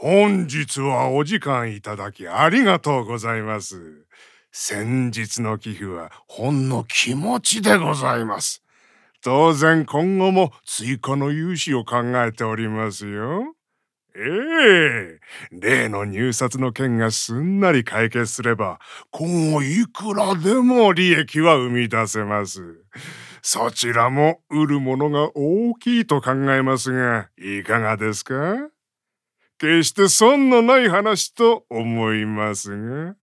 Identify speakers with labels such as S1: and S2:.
S1: 本日はお時間いただきありがとうございます。先日の寄付はほんの気持ちでございます。当然今後も追加の融資を考えておりますよ。ええ、例の入札の件がすんなり解決すれば、今後いくらでも利益は生み出せます。そちらも売るものが大きいと考えますが、いかがですか？決して損のない話と思いますが。